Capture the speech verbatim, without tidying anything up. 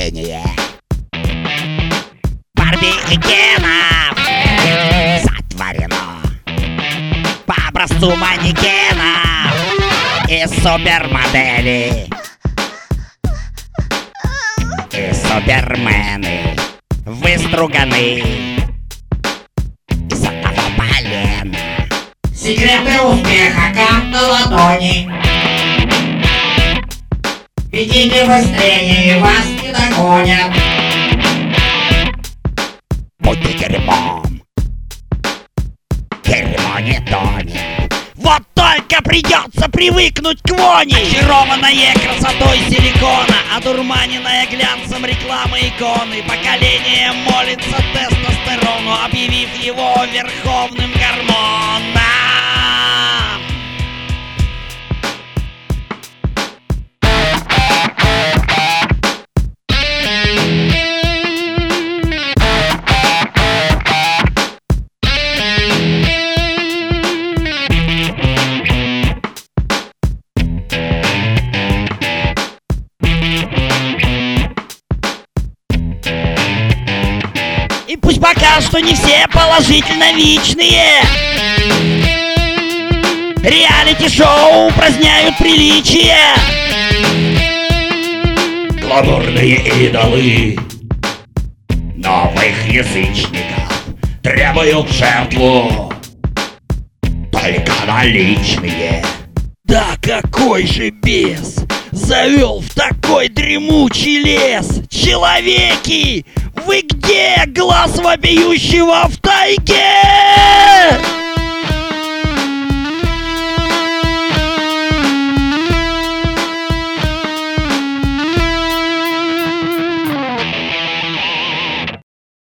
выступление Барби и Кенов сотворено по образцу манекенов и супермодели и супермены выструганы из одного полена. Секреты успеха как на ладони. Идите быстрее, вас не догонят. Будьте дерьмом, дерьмо не тонет. Вот только придется привыкнуть к воне. Очарованное красотой силикона, одурманенное глянцем рекламы иконы. Поколение молится тестостерону, объявив его верховным гормоном. И пусть пока что не все положительно вечные, реалити-шоу упраздняют приличия. Гламурные идолы новых язычников требуют жертву только наличные. Да какой же бес завел в такой дремучий лес? Человеки, вы где, глаз вопиющего в тайге?